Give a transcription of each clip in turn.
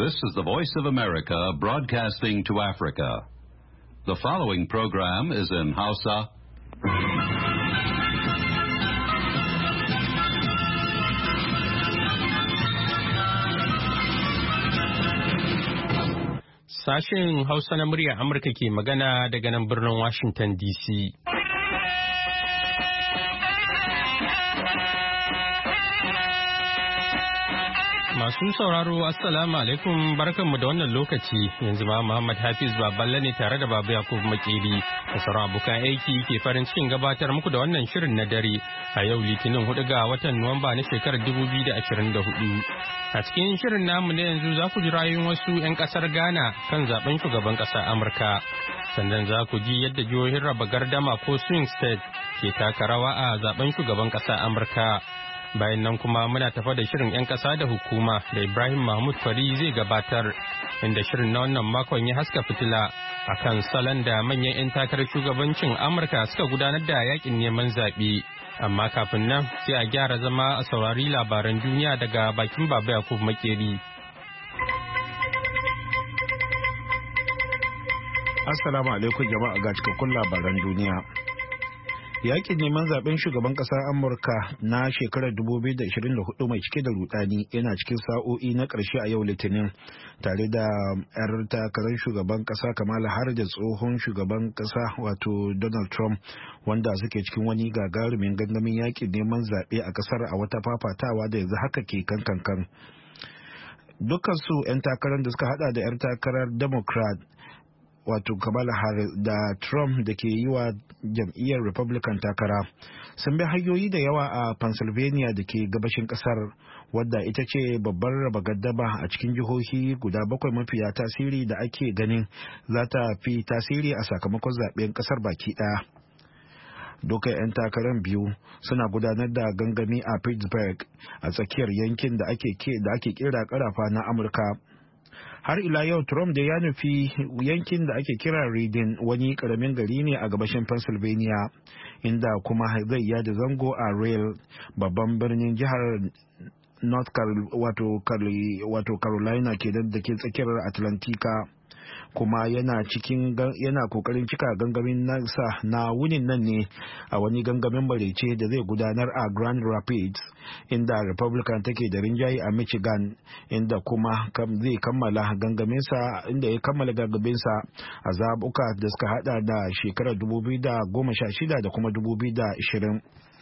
This is the Voice of America broadcasting to Africa. The following program is in Hausa. Sashen Hausa na muryar Amurka ke magana daga nan birnin Washington DC. Masu sauraro Assalamu alaikum barkanmu da wannan lokaci yanzu ma Muhammad Hafiz Baballe ne tare da Baba Yakubu Makeri da sauran abokan aiki ke farin cikin gabatar muku da wannan shirin na dare a yau Litinin 4 ga watan Nuwamba na shekarar 2024. A cikin shirin namu na yanzu za ku ji rayuwar wasu 'yan kasar Ghana kan zaben shugaban ƙasar Amurka. Sannan za ku ji yadda jihohin raba gardama ko swing state ke taka rawa a zaben shugaban ƙasar Amurka. Bayan nan kuma muna tafa da shirin 'yan ƙasa da hukuma da Ibrahim Mahmud Fari zai gabatar, inda shirin na wannan makon ya haska fitila akan salon da manyan 'yan takarar shugabancin Amurka suka gudanar da yakin neman zaɓe. Amma kafin nan sai a gyara zama a saurari labaran duniya daga bakin Baba Yakubu Makeri. Assalamu alaikum jama'a ga cikakkun labaran duniya. Yakin neman zaben shugaban kasar Amurka na shekarar 2024 mai cike da rudani yana cikin sa'o'i na ƙarshe a yau Litinin, tare da 'yar takarar shugaban kasa Kamala Harris da tsohon shugaban kasa wato Donald Trump, wanda suke cikin wani gagarumin gangamin yakin neman zaɓe a kasar a wata fafatawa da yanzu haka ke kankan. Dukkansu 'yan takarar da suka hada da 'yar takarar Democrat wato Kamala Harris da Trump da ke yi wa jam'iyyar Republican takara sun bi hanyoyi da yawa a Pennsylvania da ke gabashin kasar, wadda ita ce babbar raba gaddama a cikin jihohi guda 7 mafiya tasiri da ake ganin za ta fi tasiri a sakamakon zaben kasar baki daya. Duka 'yan takarar biyu suna gudanar da gangami a Pittsburgh a tsakiyar yankin da ake kira karafa na Amurka. Har ila yau Trump da ya nufi yankin da ake kira Reading, wani karamin gari ne a gabashin Pennsylvania, inda kuma zai yada zango a Raleigh, babban birnin jihar North Carolina da ke tsakiyar Atlantika. Kuma yana kokarin cika gangamin nasa na wunin nan ne a wani gangamin marece da zai gudanar a Grand Rapids, inda Republican take da rinjaye a Michigan, inda kuma zai kammala gangaminsa a zabuka da suka hada da shekarar 2016 da kuma 2020.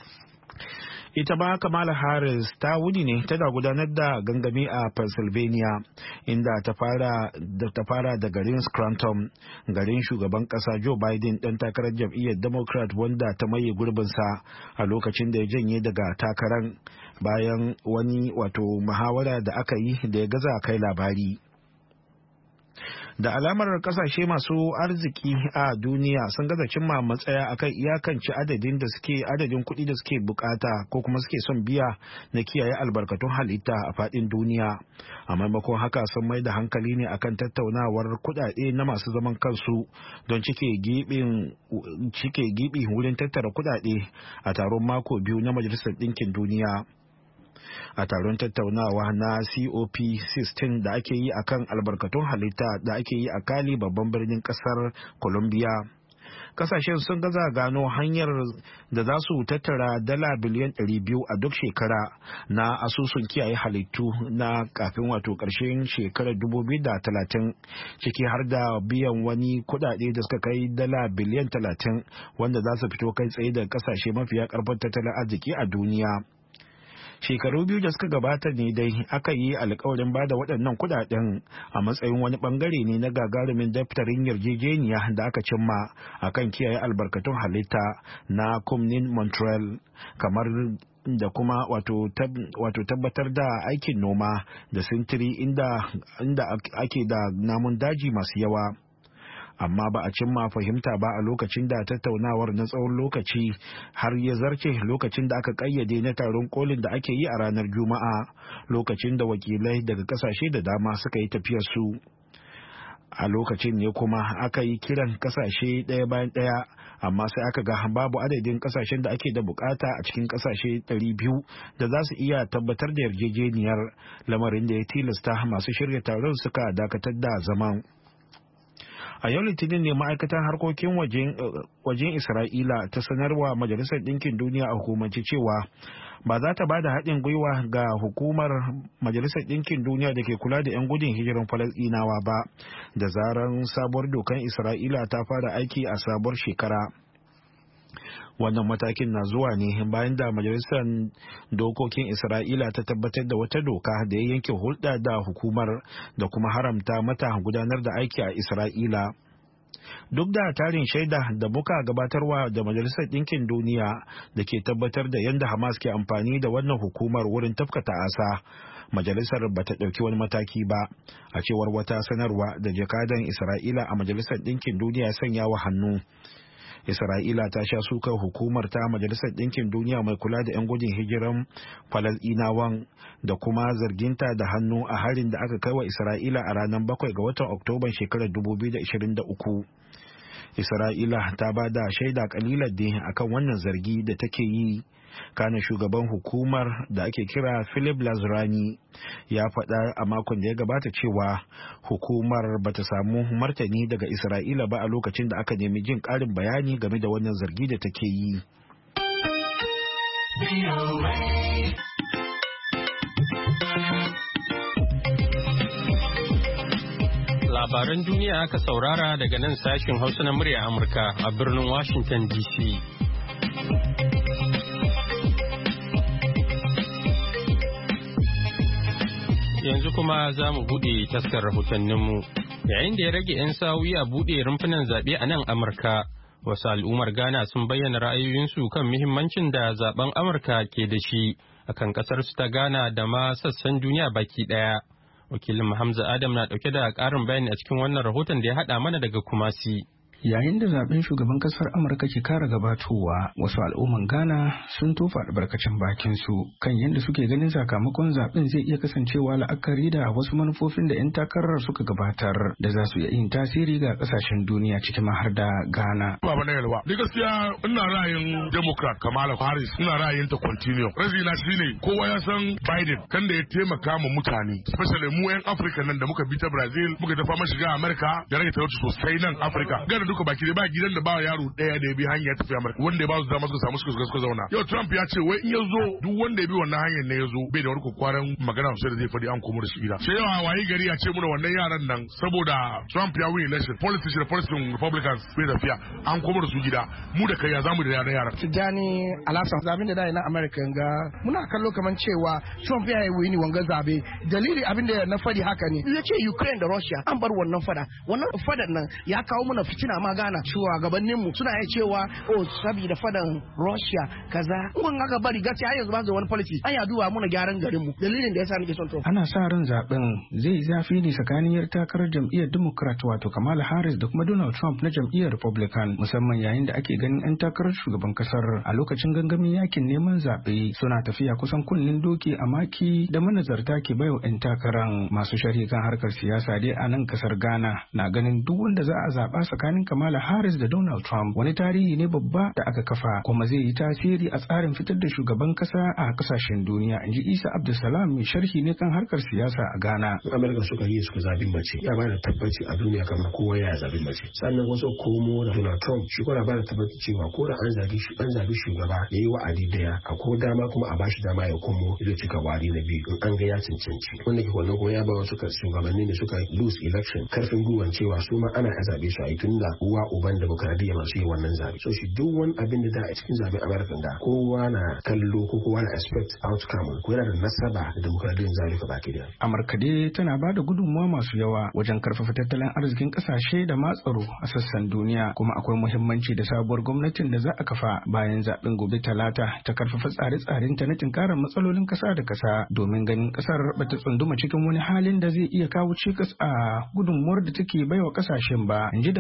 Ita ma Kamala Harris ta wuni ne tana gudanar da gangami a Pennsylvania, inda ta fara da garin Scranton, garin shugaban kasa Joe Biden dan takarar jam'iyyar Democrat wanda ta maye gurbinsa a lokacin da ya janye daga takarar bayan wani muhawara da aka yi da ya gaza kai labari. Da alamar kasashe masu arziki a duniya sun gaza cimma matsaya akan iyakance adadin kuɗi da suke bukata ko kuma suke son biya na kiyaye albarkatun halitta a faɗin duniya. A maimakon haka sun mai da hankali ne akan tattaunawar kuɗaɗe na masu zaman kansu don cike gibi wurin tattara kuɗaɗe a taron mako biyu na Majalisar Ɗinkin Duniya. A taron tattaunawa na COP16 da ake yi akan albarkatun halitta da ake yi a Cali, babban birnin kasar Colombia, kasashen sun gaza gano hanyar da za su tattara dala biliyan 200 a duk shekara na asusun kiyaye halittu na kafin ƙarshen shekarar 2030, ciki har da biyan wani kudade da suka kai dala biliyan 30 wanda za su fito kai tsaye da kasashe mafiya karfin tattalin arziki a duniya. Shekaru 2 da suka gabata ne dai aka yi alkawarin bada waɗannan kudaden a matsayin wani bangare ne na gagarumin daftarin yarjejeniya da aka cimma akan kiyaye albarkatun halitta na Kunming Montreal, kamar da kuma wato tabbatar da aikin noma da sintiri inda ake da namun daji masu yawa. Amma ba a cimma fahimta ba a lokacin da tattaunawar na tsawon lokaci har ya zarce lokacin da aka kayyade na taron kolin da ake yi a ranar Juma'a, lokacin da wakilai daga kasashe da dama suka yi tafiyar su. a lokacin ne kuma aka yi kiran kasashe ɗaya bayan ɗaya, amma sai aka ga babu adadin kasashen da ake da bukata a cikin kasashe 200 da za su iya tabbatar da yarjejeniyar, lamarin da ya tilasta masu shirya taron suka dakatar da zaman. A yau Litinin ne ma'aikatan harkokin wajen Isra'ila ta sanarwa Majalisar Ɗinkin Duniya a hukumance cewa ba za ta ba da haɗin gwiwa ga hukumar Majalisar Ɗinkin Duniya da ke kula da 'yan gudun hijiran Falasɗinawa ba, da zaran sabuwar dokan Isra'ila ta fara aiki a sabuwar shekara. Wannan matakin na zuwa ne bayan da Majalisar Dokokin Isra'ila ta tabbatar da wata doka da ya yanke hulɗa da hukumar da kuma haramta mata gudanar da aiki a Isra'ila. Duk da tarin shaida da muka gabatarwa da Majalisar Ɗinkin Duniya da ke tabbatar da yadda Hamas ke amfani da wannan hukumar wurin tafkata asa, Majalisar ba ta ɗauki wani mataki ba, a cewar wata sanarwa da jakadan Isra'ila a Majalisar Ɗinkin Duniya sanya wa hannu. Isra'ila ta sha sukar hukumar ta Majalisar Ɗinkin Duniya mai kula da 'yan gudun hijiran Falasɗinawan da kuma zarginta da hannu a harin da aka kai wa Isra'ila a ranar 7 ga watan Oktoban shekarar 2023. Isra'ila ta ba da shaida kalilar da akan wannan zargi da take yi. Kana shugaban hukumar da ake kira Philip Lazrani ya faɗa a makon da ya gabata cewa hukumar bata samu martani daga Isra'ila ba a lokacin da aka nemi jin ƙarin bayani game da wannan zargi da take yi. Labaran duniya aka saurara daga nan sashin Hausa na murya Amurka a birnin Washington DC. Yanzu kuma za mu buɗe taskar rahotanninmu. Yayin da ya rage 'yan sa'o'i a buɗe rumfunan zaɓe a nan Amurka, wasu al'ummar Ghana sun bayyana ra'ayoyinsu kan muhimmancin da zaben Amurka ke da shi akan ƙasarsu ta Ghana da ma sassan duniya baki ɗaya. Wakilin Hamza Adam na ɗauke da ƙarin bayani a cikin wannan rahoton da ya haɗa mana daga Kumasi. Yayin da zaben shugaban kasar Amurka ke kara gabatowa, wasu al'umman Ghana sun tofa albarkacin bakin su kan yadda suke ganin sakamakon zaben zai iya kasancewa la'akari da wasu manufofin da 'yan takarar suka gabatar da za su iya yin tasiri ga kasashen duniya cikin har da Ghana. Baba na yalwa. Ni gaskiya ina ra'ayin Democrat Kamala Harris, ina ra'ayin ta continue. Razina shine kowa ya san Biden kan da ya taimaka ma mutane, especially mu 'yan Afirka nan da muka bi ta Brazil, muka tafa ma shiga Amerika da rage talauci sosai nan Afirka. Duka baki da ba gidan da ba yaro daya da ya bi hanya ya tafi Amurka wanda ya ba su dama suka samu suka zauna. Yau Trump ya ce wai in ya zo duk wanda ya bi wannan hanyar ne ya zo bai da wani kwakwaran magana sosai da zai faɗi an komo da shi gida. Sai yawa wayi gari ya ce muna wannan yaran nan saboda Trump ya win election politics da politics Republicans bai tafiya an komo da su gida. Mu da kai ya zamu da yaran. Tijjani Alhassan zaben da dai na America ga muna kallo kaman cewa Trump ya yi wini wanga zabe. Dalili abin da na faɗi haka ne. Ya ce Ukraine da Russia an bar wannan fada. Wannan fadan nan ya kawo mana fitina ma Ghana cewa gabanin mu suna iya cewa saboda fadan Russia kaza kun aka bari gaskiya yanzu ba da wani policy an yaduwa muna gyaran garin mu dalilin da yasa nake son to ana sa ran zaben zai zafi ne tsakanin yar takarar jam'iyyar Democrat wato Kamala Harris da kuma Donald Trump na jam'iyyar Republican musamman yayin da ake ganin 'yan takarar shugaban kasar a lokacin gangamin yakin neman zaɓe suna tafiya kusan kunnen doki a maki da manazarta ke baiwa 'yan takarar masu sharhi kan harkar siyasa dai a nan kasar Ghana na ganin duk wanda za a zaɓa tsakanin Kamala Harris da Donald Trump wani tarihi ne babba da aka kafa kuma zai yi tasiri a tsarin fitar da shugaban kasa a kasashen duniya, inji Isa Abdulsalam mai sharhi ne kan harkar siyasa a Ghana. Amerika suka zabi mace ya bada tabbaci a duniya kamar kowa ya zabi mace. Sannan wasu komo da Donald Trump shi kuma bada tabbaci cewa ko da an zabi shugaba ya yi wa'adi daya a ko dama kuma a bashi dama ya komo ya cika wa'adi na biyu in an ga ya cancanci. Wanda ke wannan kuma ya ba wasu shugabanni ne suka lose election karfin gwiwan cewa su ma ana zabe su a yi tunda uwa uban demokradiyya masu yi wannan zabe. So shi duk wani abin da a cikin zaben America da kowa na kallo ko kowa na expect outcome ko yana da nasaba da demokradiyyar zabe ka baki da. Amurka dai tana ba da gudunmuwa masu yawa wajen karfafa tattalin arzikin kasashe da matsaro a sassan duniya kuma akwai muhimmanci da sabuwar gwamnatin da za a kafa bayan zaben gobe Talata ta karfafa tsare-tsaren ta na tinkarar matsalolin kasa da kasa domin ganin kasar bata tsunduma cikin wani halin da zai iya kawo cikas a gudunmuwar da take baiwa kasashen ba, inji Dr. Najib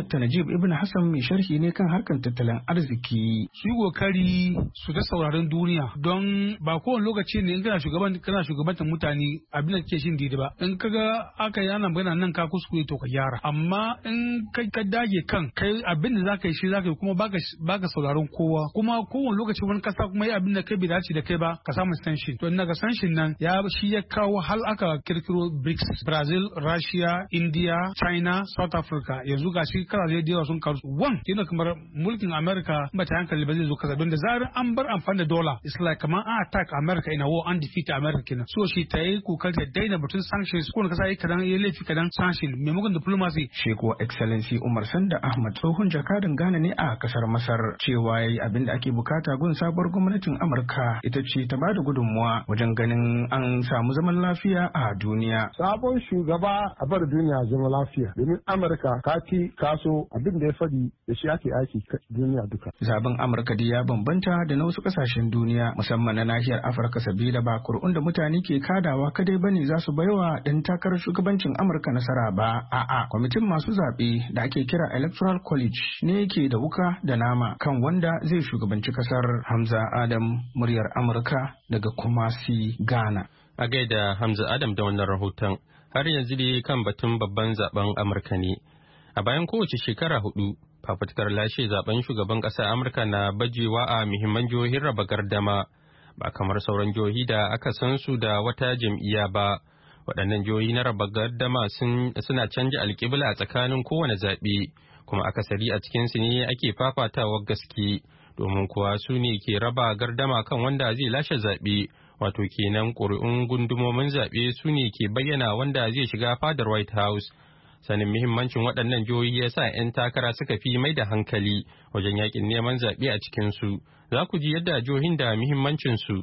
Habib Ibn Hassan mai sharhi ne kan harkar tattalin arziki. Su yi kokari su ta sauraron duniya don ba kowane lokaci ne in kana shugabantar mutane abin da ke shin daidai ba. In kaga aka yi ana magana nan ka kuskure to ka gyara. Amma in ka dage kan kai abin da zaka yi shi zaka yi kuma baka sauraron kowa. Kuma kowane lokaci wani kasa kuma yi abin da kai bai dace da kai ba ka samu sanction. To ina ga sanction nan shi ya kawo hal aka kirkiro BRICS, Brazil, Russia, India, China, South Africa. Yanzu ga shi karaje da yawa sun karu. Yana kamar mulkin America ba ta hankali ba zai zo kaza don da zarar an bar amfani da dollar. It's like kamar an attack America in a war, an defeat America kenan. So shi ta yi kokari da daina batun sanctions ko kasa yi kadan ya laifi kadan sanction maimakon diplomacy. Shi ko Excellency Umar Sanda Ahmad tsohon jakadan Ghana ne a kasar Masar cewa yayi abin da ake bukata gun sabuwar gwamnatin Amurka ita ce ta bada gudunmuwa wajen ganin an samu zaman lafiya a duniya. Sabon shugaba a bar duniya zama lafiya domin Amurka ta ci kaso abin da ya fadi da shi ake aiki duniya duka. Zaben Amurka dai ya bambanta da na wasu kasashen duniya musamman na nahiyar Afirka sabila ba kur'un da mutane ke kadawa kadai bane za su baiwa ɗan takarar shugabancin Amurka nasara ba. A'a, kwamitin masu zaɓe da ake kira Electoral College ne yake da wuka da nama kan wanda zai shugabanci kasar. Hamza Adam, muryar Amurka daga Kumasi, Ghana. A gaida Hamza Adam da wannan rahoton. Har yanzu dai kan batun babban zaben Amurka ne. A bayan kowace shekara 4, fafutukar lashe zaben shugaban ƙasar Amurka na bajewa a muhimman jihohin raba gardama, ba kamar sauran jihohi da aka san su da wata jam'iyya ba. Waɗannan jihohi na raba gardama suna canja alƙibla a tsakanin kowane zaɓe, kuma akasari a cikinsu ne ake fafatawar gaske, domin kuwa su ne ke raba gardama kan wanda zai lashe zaɓe. Wato kenan ƙuri'un gundumomin zaɓe su ne ke bayyana wanda zai shiga fadar White House. Sanin muhimmancin waɗannan jihohi ya sa 'yan takara suka fi mai da hankali wajen yakin neman zaɓe a cikinsu. Za ku ji yadda jihohin da muhimmancinsu.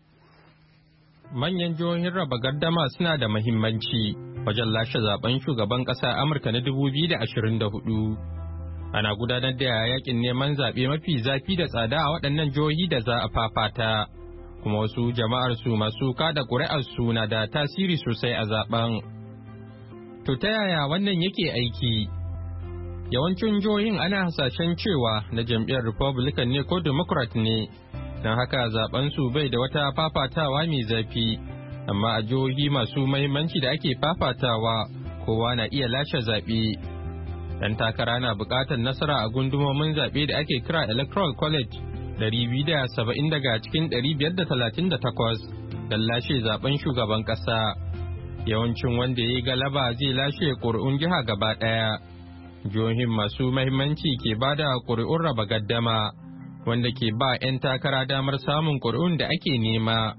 Manyan jihohin raba gardama suna da muhimmanci wajen lashe zaben shugaban ƙasa Amurka na 2024. Ana gudanar da yakin neman zaɓe mafi zafi da tsada a waɗannan jihohi da za a fafata. Kuma wasu jama'ar su masu kada ƙuri'ar su na da tasiri sosai a zaben. To ta yaya wannan yake aiki? Yawancin jihohin ana hasashen cewa na jam'iyyar Republican ne ko Democrat ne, don haka zaben su bai da wata fafatawa mai zafi, amma a jihohi masu mahimmanci da ake fafatawa kowa na iya lashe zaɓe. Ɗan takara na buƙatar nasara a gundumomin zaɓe da ake kira Electoral College 270 daga cikin 538 don lashe zaben shugaban ƙasa. Yawancin wanda ya yi galaba zai lashe ƙuri'un jiha gaba ɗaya. Jihohin masu mahimmanci ke ba da ƙuri'un raba gaddama, wanda ke ba 'yan takara damar samun ƙuri'un da ake nema.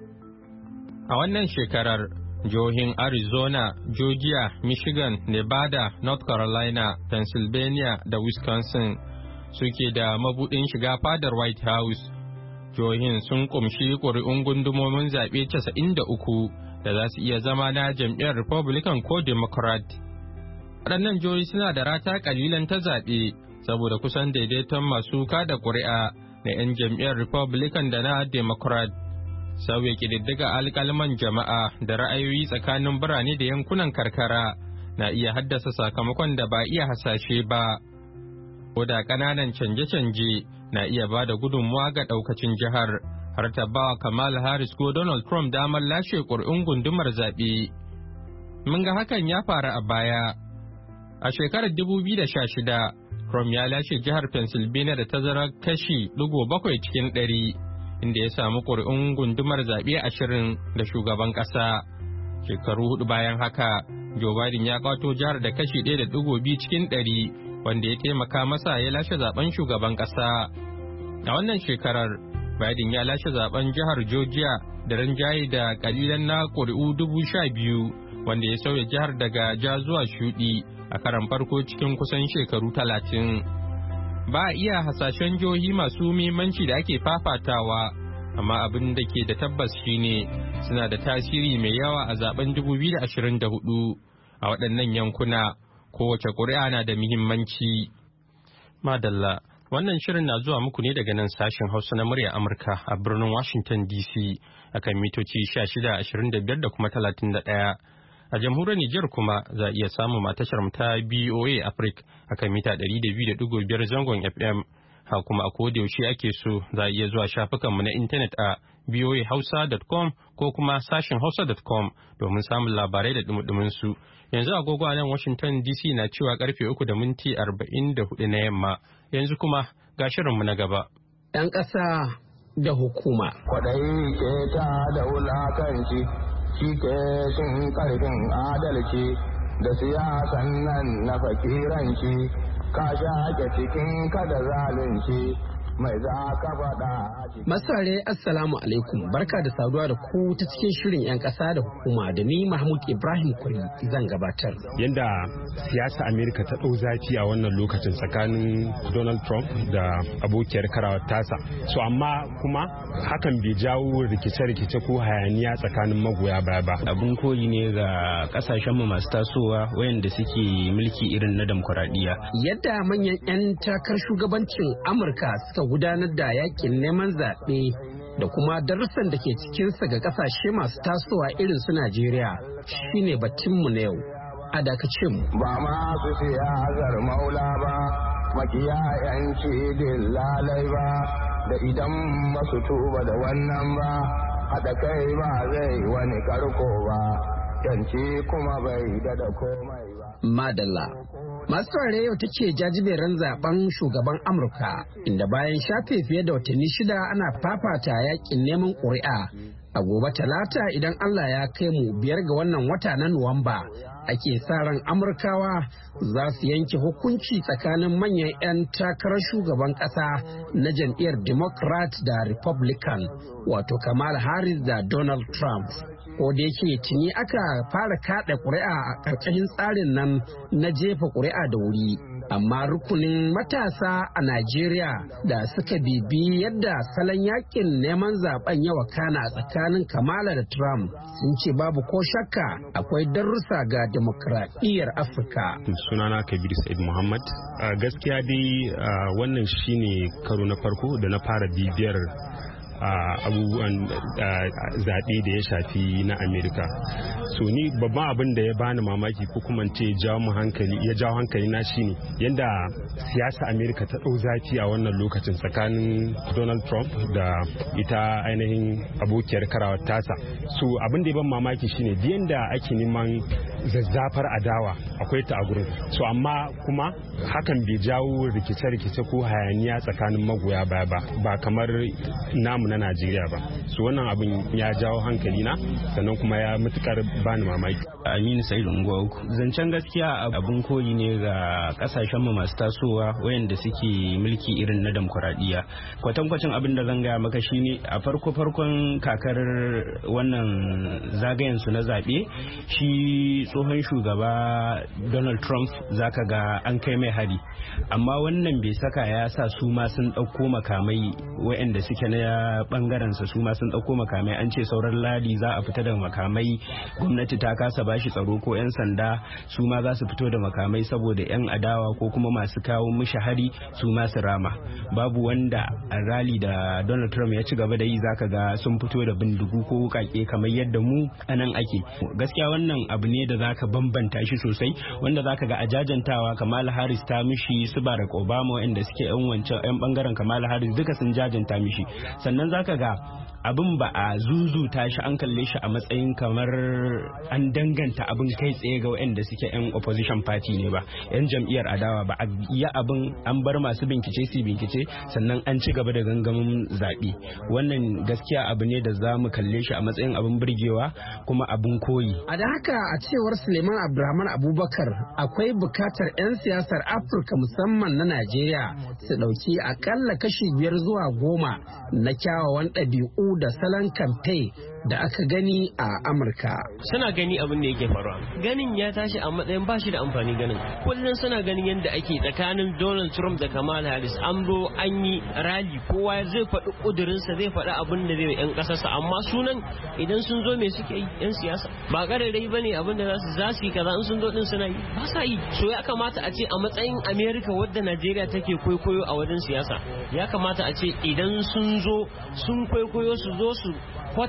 A wannan shekarar, jihohin Arizona, Georgia, Michigan, Nevada, North Carolina, Pennsylvania da Wisconsin suke da mabuɗin shiga fadar White House. Jihohin sun ƙumshi ƙuri'un gundumomin zaɓe 93 da za su iya zama na jam'iyyar Republican ko Democrat. Waɗannan jihohi suna da rata ƙalilan ta zaɓe saboda kusan daidaiton masu kada ƙuri'a na 'yan jam'iyyar Republican da na Democrat. Sauya ƙididdiga alƙalman jama'a da ra'ayoyi tsakanin birane da yankunan karkara na iya haddasa sakamakon da ba iya hasashe ba. Ko da ƙananan canje-canje na iya ba da gudunmuwa ga ɗaukacin jihar, har ta ba Kamala Harris ko Donald Trump damar lashe ƙuri'un gundumar zaɓe. Mun ga hakan ya faru a baya. A shekarar 2016, Trump ya lashe jihar Pennsylvania da tazarar kashi 7 cikin 100, inda ya samu ƙuri'un gundumar zaɓe 20 da shugaban ƙasa. Shekaru 4 bayan haka, Joe Biden ya kwato jihar da kashi 1.2 cikin 100, wanda ya taimaka masa ya lashe zaben shugaban ƙasa. A wannan shekarar, Biden ya lashe zaben jihar Georgia da rinjaye da kalilan na ƙuri'u 12,000, wanda ya sauya jihar daga ja zuwa shuɗi a karan farko cikin kusan shekaru 30. Ba a iya hasashen jihohi masu muhimmanci da ake fafatawa, amma abin da ke da tabbas shine suna da tasiri mai yawa a zaben 2024 a waɗannan yankuna. Kowace ƙuri'a na da muhimmanci. Madalla, wannan shirin na zuwa muku ne daga nan sashen Hausa na murya Amurka a birnin Washington DC akan mitoci 16, 25 da kuma 31. A jamhuriyar Nijar kuma za a iya samun matashar ta BOA Africa akan mita 200.5 zangon FM. Ha kuma a koda yaushe ake so za a iya zuwa shafukanmu na intanet a boahausa.com ko kuma sashin hausa.com domin samun labarai da dumudumin su. Yanzu agogo a nan Washington DC na cewa karfe 3:44 na yamma. Yanzu kuma ga shirinmu na gaba. 'Yan ƙasa da hukuma. Kwaɗayi ke ta da wulakanci, shi ke cin ƙarfin adalci da siyasan nan na fakiranci, ka shaƙe cikin kada zalunci. Mai za ka faɗa Masare Assalamu alaikum, barka da saduwa da ku ta cikin shirin 'yan ƙasa da hukuma da ni Mahmud Ibrahim Kwari zan gabatar. Yanda siyasa Amerika ta ɗau zafi a wannan lokacin tsakanin Donald Trump da abokiyar karawar tasa. So amma kuma hakan bai jawo rikice-rikice ko hayaniya tsakanin magoya baya ba. Abun koyi ne ga kasashenmu masu tasowa wayanda suke mulki irin na demokuraɗiyya. Yadda manyan 'yan takar shugabancin Amurka suka gudanar da yakin neman zaɓe da kuma darussan da ke cikinsa ga ƙasashe masu tasowa irin su Najeriya shine batunmu na yau. A dakacin mu. Ba ma su siyasar maula ba, makiya 'yanci lalai ba, da idan ba su tuba da wannan ba, haɗa kai ba zai wani karko ba, 'yanci kuma bai da komai ba. Madalla. Masu saurare yau take jajiberin zaben shugaban Amurka, inda bayan shafe fiye da watanni 6 ana fafata yakin neman ƙuri'a. A gobe Talata idan Allah ya kai mu 5 ga wannan wata na Nuwamba, ake sa ran Amurkawa za su yanke hukunci tsakanin manyan 'yan takarar shugaban ƙasa na jam'iyyar Democrat da Republican, wato Kamala Harris da Donald Trump. Ko da yake tuni aka fara kaɗa ƙuri'a a ƙarƙashin tsarin nan na jefa ƙuri'a da wuri, amma rukunin matasa a Najeriya da suka bibi yadda salon yakin neman zaben ya wakana a tsakanin Kamala da Trump sun ce babu ko shakka akwai darussa ga demokradiyyar Afirka. Sunana Kabir Said Muhammad. Gaskiya dai wannan shine karo na farko da na fara bibiyar abubuwan zaɓe da ya shafi na Amerika. So ni babban abin da ya bani mamaki ko kuma ce ya jawo hankali na shine yadda siyasa Amerika ta ɗau zafi a wannan lokacin tsakanin Donald Trump da ita ainihin abokiyar karawar tasa. So abin da ya ban mamaki shine yadda ake neman zazzafar adawa akwai ta a gurin. So amma kuma hakan bai jawo rikice-rikice ko hayaniya tsakanin magoya baya ba kamar namu na Najeriya ba. So wannan abin ya jawo hankali na sannan kuma ya matukar bani mamaki. Aminu Sa'idu Ngwauku. Zancen gaskiya abun koyi ne ga kasashenmu masu tasowa wayanda suke mulki irin na demokuraɗiyya. Kwatankwacin abin da zan gaya maka shine a farkon kakar wannan zagayen su na zaɓe, shi tsohon shugaba Donald Trump zaka ga an kai mai hari, amma wannan bai saka ya sa su ma sun ɗauko makamai wayanda suke na bangaren su ma sun ɗauko makamai. An ce sauran ladi za a fita da makamai, gwamnati ta kasa bashi tsaro ko 'yan sanda su ma za su fito da makamai saboda 'yan adawa ko kuma masu kawo mishi hari su ma su rama. Babu wanda a rali da Donald Trump ya ci gaba da yi zaka ga sun fito da bindigu ko wukake kamar yadda mu anan ake. Gaskiya wannan abu ne da zaka bambanta shi sosai, wanda zaka ga a jajantawa Kamala Harris ta mishi, su Barack Obama wanda suke 'yan bangaren Kamala Harris duka sun jajanta mishi. Sannan zaka ga abin ba a zuzuta shi an kalle shi a matsayin kamar an danganta abin kai tsaye ga waɗanda suke 'yan opposition party ne ba, 'yan jam'iyyar adawa ba. A yi abin an bar masu bincike su bincike sannan an ci gaba da gangamin zaɓe. Wannan gaskiya abu ne da za mu kalle shi a matsayin abin burgewa kuma abin koyi. A da haka a cewar Suleiman Abdulrahman Abubakar, akwai bukatar 'yan siyasar Afirka musamman na Najeriya su ɗauki akalla kashi 5 zuwa 10 na kyawawan ɗabi'u da salon kamfe da aka gani a Amurka. Suna gani abin da yake faruwa. Ganin ya tashi a matsayin ba shi da amfani ganin. Kullum suna ganin yadda ake tsakanin Donald Trump da Kamala Harris. An zo an yi rally, kowa zai faɗi ƙudurinsa, zai faɗi abin da zai 'yan ƙasarsa, amma sunan idan sun zo me suke yi 'yan siyasa. Ba ƙararai ba ne abin da za su yi kaza in sun zo ɗin suna yi. Ba sa yi. So ya kamata a ce a matsayin Amerika wadda Najeriya take kwaikwayo a wajen siyasa, ya kamata a ce idan sun zo sun kwaikwayo su zo su kwatanta shi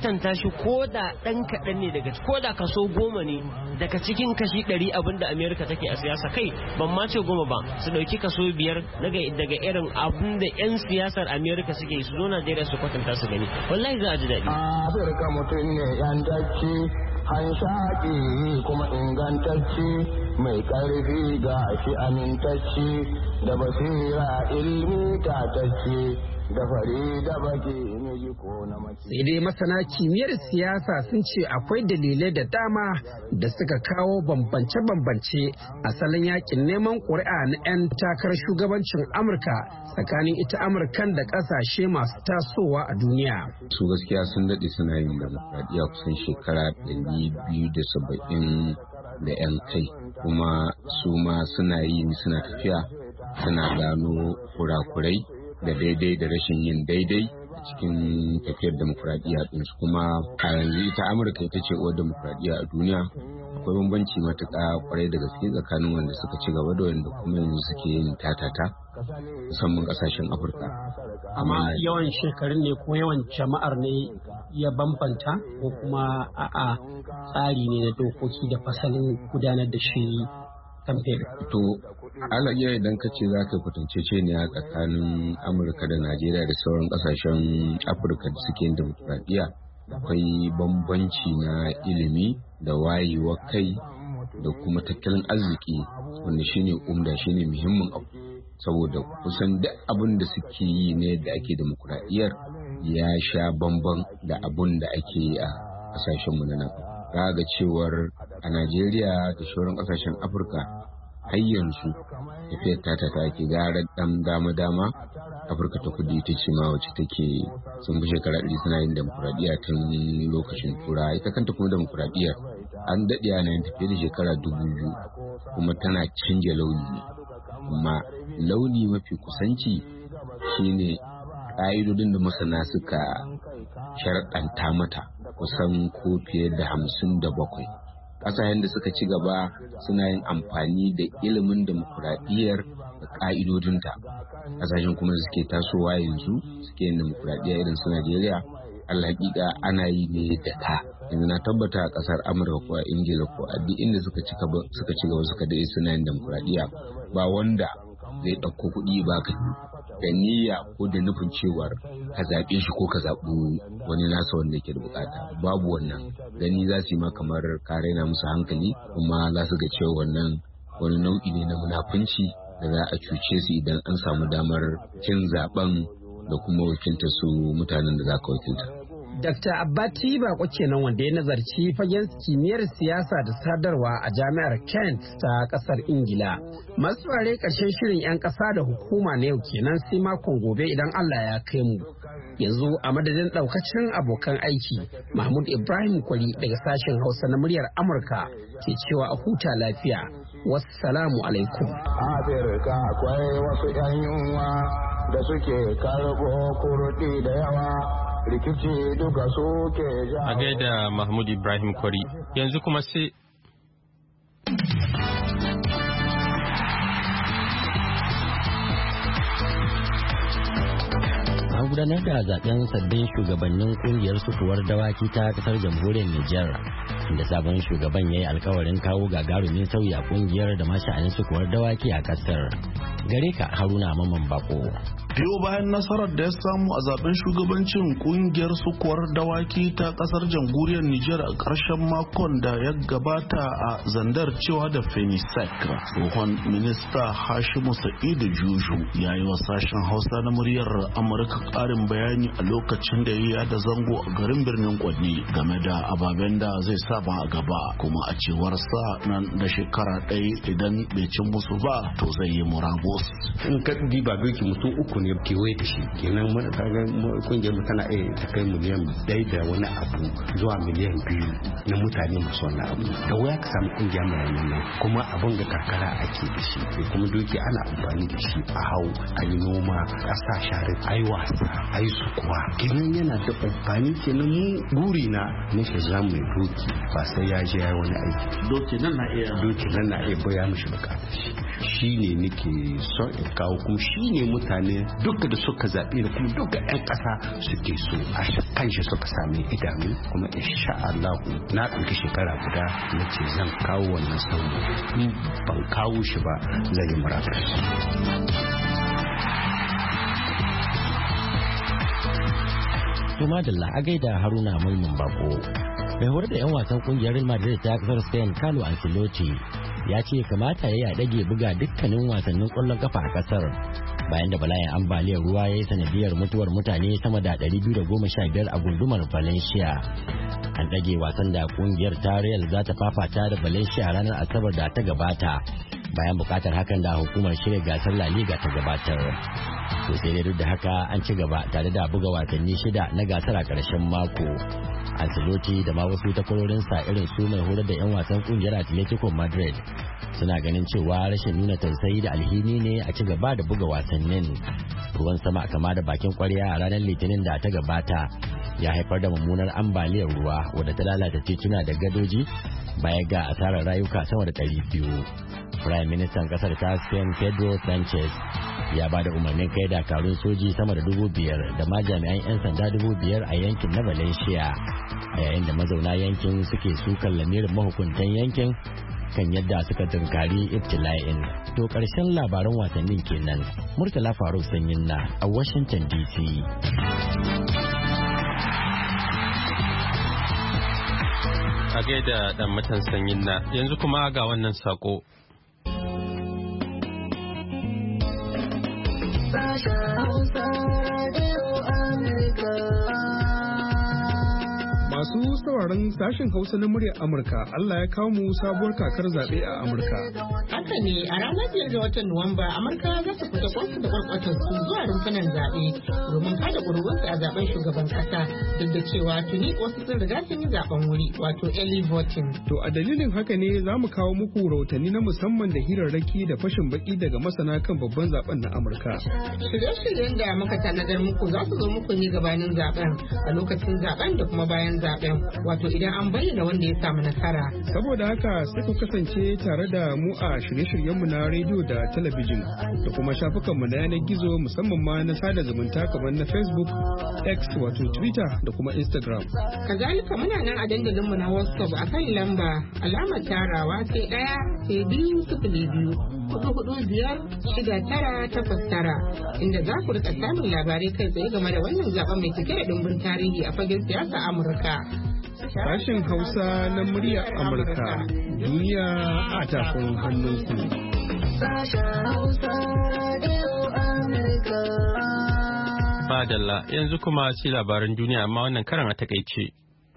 ɗauki ko da ɗan kaɗan ne ko da kaso 10 ne daga cikin kashi 100 abinda Amerika take a siyasa, kai ban ma ce 10 ba, su ɗauki kaso 5 daga irin abinda 'yan siyasar Amerika suke su zo Najeriya su kwatanta su gani, wallahi za a ji daɗi. Afirka mutum ne yantacce, hanshaƙi kuma ingantacce, mai ƙarfi ga shi amintacce, da basira ilmi tatacce, da fari da baki miji ko na mace. Sai dai masana kimiyyar siyasa sun ce akwai dalilai da dama da suka kawo bambance-bambance a salon yakin neman ƙuri'a na 'yan takarar shugabancin Amurka tsakanin ita Amurkan da ƙasashe masu tasowa a duniya. Su gaskiya sun daɗe suna yin demokradiyya kusan shekara 270 da 'yan kai, kuma su ma suna tafiya suna gano kurakurai da daidai da rashin yin daidai a cikin tafiyar demokuraɗiyya ɗinsu. Kuma a yanzu ita Amurka ita ce uwar demokuraɗiyya a duniya. Akwai bambanci matuƙa kwarai da gaske tsakanin wanda suka ci gaba da wanda kuma yanzu suke yin tatata, musamman ƙasashen Afirka. Amma yawan shekarun ne ko yawan jama'ar ne ya bambanta, ko kuma a'a tsari ne na dokoki da fasalin gudanar da shi kamfen? To iya idan ka ce za ka kwatance ne a tsakanin Amurka da Najeriya da sauran kasashen Afirka da suke yin demokradiyya, akwai bambanci na ilimi da wayewa kai da kuma tattalin arziki, wanda shine shine muhimmin abu, saboda kusan duk abin da suke yi ne da ake demokradiyyar ya sha bamban da abin da ake yi a kasashenmu na nan. Ga cewar a Najeriya da sauran kasashen Afirka har yanzu tafiyar ta ake gara dan dama Afirka ta kudu ita ce ma wacce take sun fi shekara 100 suna yin demokuraɗiyya tun lokacin tura. Ita kanta kuma demokuraɗiyyar an daɗe ana yin tafiye da shekara 2000 kuma tana canja launi ne, amma launi mafi kusanci shine ƙa'idodin da masana suka sharɗanta mata kusan ko fiye da 57. Ƙasashen da suka ci gaba suna yin amfani da ilimin demokuraɗiyyar da ƙa'idodinta. Ƙasashen kuma da suke tasowa yanzu suke yin demokuraɗiyya irin su Najeriya, alhaƙiƙa ana yi ne da ta. Yanzu na tabbata a ƙasar Amurka ko a Ingila ko a duk inda suka ci gaba suka daɗe suna yin demokuraɗiyya, ba wanda zai ɗauko kuɗi ba ka da niyya ko da nufin cewar ka zaɓe shi ko ka zaɓi wani nasa wanda yake da bukata. Babu wannan, gani za su yi ma kamar ka raina musu hankali, kuma za su ga cewa wannan wani nau'i ne na munafunci da za a cuce su idan an samu damar cin zaɓen da kuma wakiltar su mutanen da za ka wakilta. Dr. Abbati Bako kenan, wanda ya nazarci fagen kimiyyar siyasa da sadarwa a jami'ar Kent ta kasar Ingila. Masu ware ƙarshen shirin 'yan ƙasa da hukuma na yau kenan, sai makon gobe idan Allah ya kai mu. Yanzu a madadin ɗaukacin abokan aiki, Mahmud Ibrahim Kwari daga sashen Hausa na muryar Amurka ke cewa a huta lafiya. Wassalamu alaikum. Afirka akwai wasu 'yan yunwa da suke karɓo kurɗi da yawa. Rikici duka suke a gaida Mahmud Ibrahim Kwari. Yanzu kuma sai an gudanar da zaben sabbin shugabannin kungiyar sukuwar dawaki ta kasar jamhuriyar Nijar, inda sabon shugaban ya yi alkawarin kawo gagarumin sauyi a kungiyar da masha'anin sukuwar dawaki a kasar. Gare ka Haruna Mamman Bako. Biyo bayan nasarar da ya samu a zaben shugabancin kungiyar sukuwar dawaki ta kasar jamhuriyar Nijar a ƙarshen makon da ya gabata a Zandar cewa da Fenisek, tsohon minista Hashimu Sa'idu Juju ya yi wa sashen Hausa na muryar Amurka ƙarin bayani a lokacin da ya da zango a garin birnin Kwanni game da ababen da zai saba a gaba, kuma a cewar sa nan da shekara ɗaya idan bai cin musu ba to zai yi murabus. In ka diba doki mutum uku ne kewaye da shi, kenan mana kaga kungiyar mu tana iya ta kai miliyan 1 da wani abu zuwa miliyan 2 na mutane masu wannan abu. Da wuya ka samu kungiya mai nan, kuma abin da karkara ake da shi, kuma doki ana amfani da shi a hau a yi noma, ƙasa share, a yi wasa, a yi sukuwa kenan yana da amfani kenan mu guri na shi za mu yi doki ba sai ya je ya wani aiki doki nan na iya baya mishi bukata shi ne nake son in kawo kuma shi ne mutane duka da suka zaɓe da kuma duka 'yan ƙasa suke so a kanshi suka sami idanu kuma insha Allah na ɗauki shekara guda na ce zan kawo wannan sauyi in ban kawo shi ba zan yi murabus. Tuma da la'agai da Haruna Mulmin Bako. Mai horar da 'yan wasan kungiyar Real Madrid ta kasar Spain Carlo Ancelotti ya ce kamata ya dage buga dukkanin wasannin kwallon kafa a kasar bayan da bala'in ambaliyar ruwa ya yi sanadiyar mutuwar mutane sama da 215 a gundumar Valencia. An dage wasan da kungiyar ta Real za ta fafata da Valencia ranar Asabar da ta gabata bayan bukatar hakan da hukumar shirya gasar La Liga ta gabatar. To sai dai duk da haka an ci gaba tare da buga wasanni 6 na gasar a ƙarshen mako. Ancelotti da ma wasu takwarorinsa irin su mai horar da 'yan wasan kungiyar Atletico Madrid suna ganin cewa rashin nuna tausayi da alhini ne a ci gaba da buga wasannin. Ruwan sama kama da bakin kwarya a ranar Litinin da ta gabata ya haifar da mummunar ambaliyar ruwa wadda ta lalata tituna da gadoji baya ga asarar rayuka sama da 200. Prime Minister kasar ta Spain Pedro Sanchez ya ba da umarnin kai dakarun soji sama da 5,000 da ma jami'an 'yan sanda 5,000 a yankin na Valencia a yayin da mazauna yankin suke sukan lamirin mahukuntan yankin kan yadda suka tunkari ibtila'in. To karshen labaran wasannin kenan. Murtala Faruk Sanyin na a Washington DC. A gaida dan matan Sanyin na yanzu kuma ga wannan sako. Masu sauraron sashen Hausa na muryar Amurka, Allah ya kawo mu sabuwar kakar zaɓe a Amurka. Haka ne, a ranar 5 ga watan Nuwamba, Amurka za su fita kwansu da kwarkwatar su zuwa rumfunan zaɓe domin kada ƙuri'unsu a zaben shugaban ƙasa, duk da cewa tuni wasu sun riga sun yi zaben wuri, wato early voting. To a dalilin haka ne za mu kawo muku rahotanni na musamman da hirarraki da fashin baki daga masana kan babban zaben na Amurka. Shirye-shiryen da muka tanadar muku za su zo muku ne gabanin zaben, a lokacin zaben da kuma bayan zaben, wato idan an bayyana wanda ya samu nasara. Saboda haka sai ku kasance tare da mu a shirye-shiryenmu na rediyo da talabijin da kuma shafukanmu na yanar gizo musamman ma na sada zumunta kamar na Facebook, X wato Twitter da kuma Instagram. Kazalika muna nan a dandalinmu na WhatsApp a kan lamba alamar tarawa sai 1 sai 2 inda za ku rika samun labarai kai tsaye game da wannan zaben mai cike da dimbin tarihi a fagen siyasa Amurka. Sashen Hausa na muryar Amurka, duniya a tafin hannunku. Fadalla yanzu kuma ci labaran duniya amma wannan karan a takaice.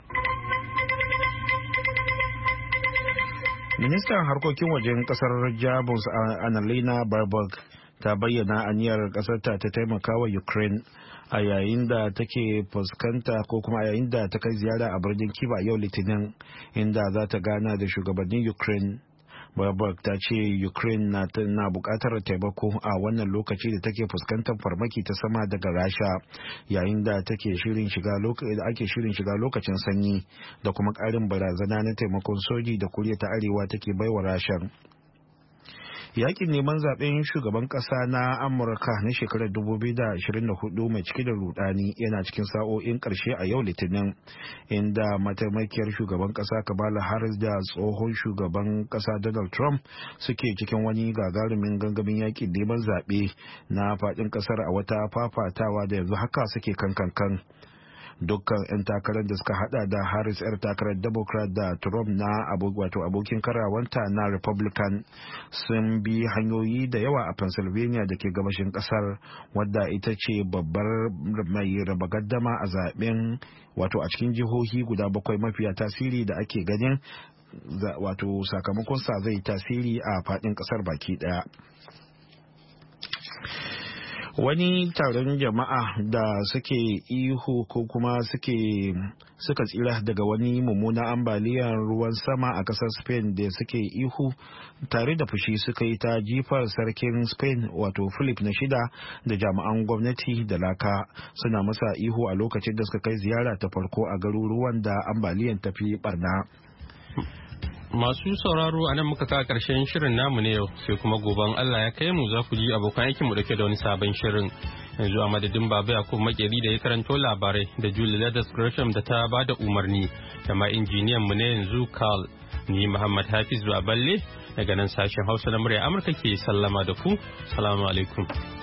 Ministan harkokin wajen kasar Jamus Annalena Baerbock ta bayyana aniyar kasarta ta taimaka wa Ukraine a yayin da take fuskanta ko kuma a yayin da ta kai ziyara a birnin Kyiv yau Litinin inda za ta gana da shugabannin Ukraine. Baerbock ta ce Ukraine na bukatar taimako a wannan lokaci da take fuskantar farmaki ta sama daga Rasha yayin da ake shirin shiga lokacin sanyi da kuma karin barazana na taimakon soji da Koriya ta Arewa take baiwa Rasha. Yakin neman zaben shugaban kasa na Amurka na shekarar 2024 mai cike da rudani yana cikin sa'o'in karshe a yau Litinin, inda mataimakiyar shugaban kasa Kamala Harris da tsohon shugaban kasa Donald Trump suke cikin wani gagarumin gangamin yakin neman zaɓe na faɗin kasar a wata fafatawa da yanzu haka suke kankan. Dukkan 'yan takarar da suka hada da Harris 'yar takarar Democrat da Trump na abokin karawanta na Republican sun bi hanyoyi da yawa a Pennsylvania da ke gabashin kasar, wadda ita ce babbar mai raba gaddama a zaben a cikin jihohi guda 7 mafiya tasiri da ake ganin sakamakon sa zai tasiri a fadin kasar baki daya. wani taron jama'a da suke ihu ko kuma suka tsira daga wani mummunan ambaliyar ruwan sama a kasar Spain da suke ihu tare da fushi suka yi ta jifar sarkin Spain wato Philip na 6 da jami'an gwamnati da laka suna masa ihu a lokacin da suka kai ziyara ta farko a garuruwan da ambaliyar tafi barna. Masu sauraro a nan muka kawo ƙarshen shirin namu ne yau sai kuma goben Allah ya kai mu za ku ji abokan aikin mu dauke da wani sabon shirin. Yanzu a madadin Baba Yakub Makeri da ya karanto labarai da Julie Ladas Gresham da ta ba da umarni da ma injiniyan mu ne yanzu Carl ni Muhammad Hafiz Baballe daga nan sashen Hausa na murya Amurka ke sallama da ku. Assalamu alaikum.